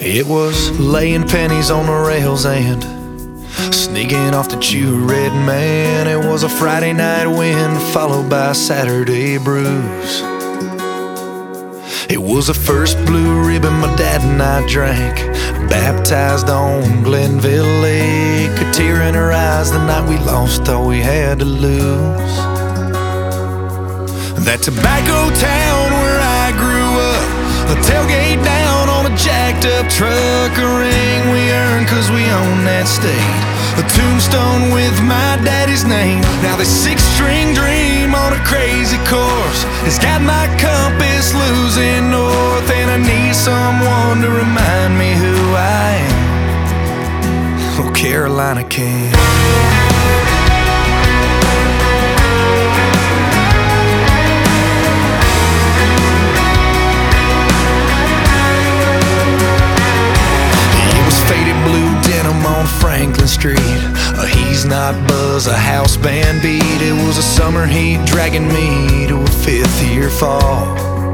It was laying pennies on the rails and sneaking off to chew a red man. It was a Friday night wind followed by a Saturday bruise. It was the first blue ribbon my dad and I drank, baptized on Glenville Lake. A tear in her eyes the night we lost all we had to lose. That tobacco town where I grew up, a tailgate down on a jacked up truck, a ring we earned cause we own that state, a tombstone with my daddy's name. Now this six-string dream on a crazy course has got my compass losing north, and I need someone to remind me who I am. Oh, Carolina can. Franklin Street, a He's Not Buzz, a house band beat. It was a summer heat dragging me to a fifth-year fall.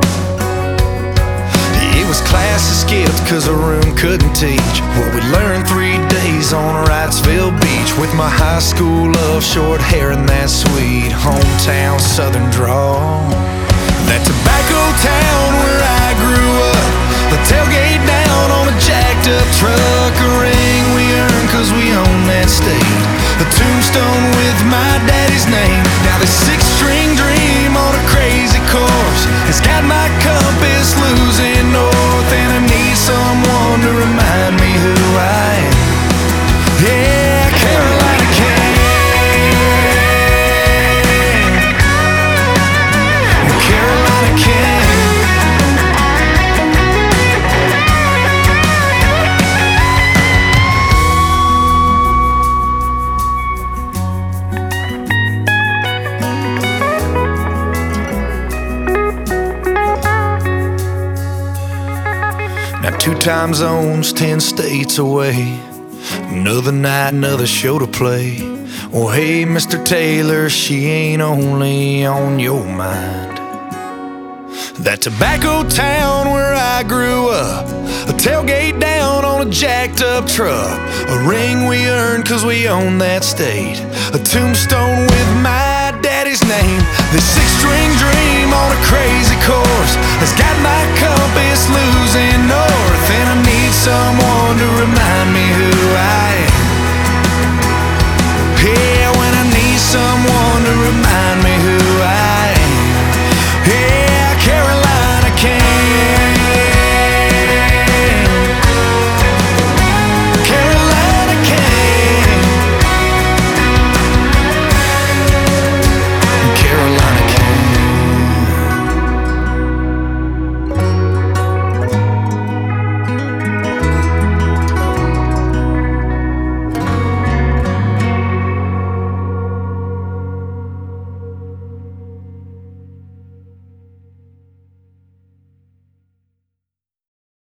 It was classes skipped cause a room couldn't teach what we learned 3 days on Wrightsville Beach, with my high school love, short hair, and that sweet hometown southern drawl. That tobacco town where I grew up, a tailgate down on a jacked up truck, a ring we earned cause we own that state, a tombstone with my daddy's name. Now this six-string dream on a crazy course has got my compass losing north, and I need someone to remind me who I am. Yeah, Carolina can. Carolina can. Now 2 time zones, 10 states away, another night, another show to play. Oh hey, Mr. Taylor, she ain't only on your mind. That tobacco town where I grew up, a tailgate down on a jacked up truck, a ring we earned cause we own that state, a tombstone with my daddy's name. This six-string dream on a crazy course has got my compass losing north, and I need someone to remind me who I am.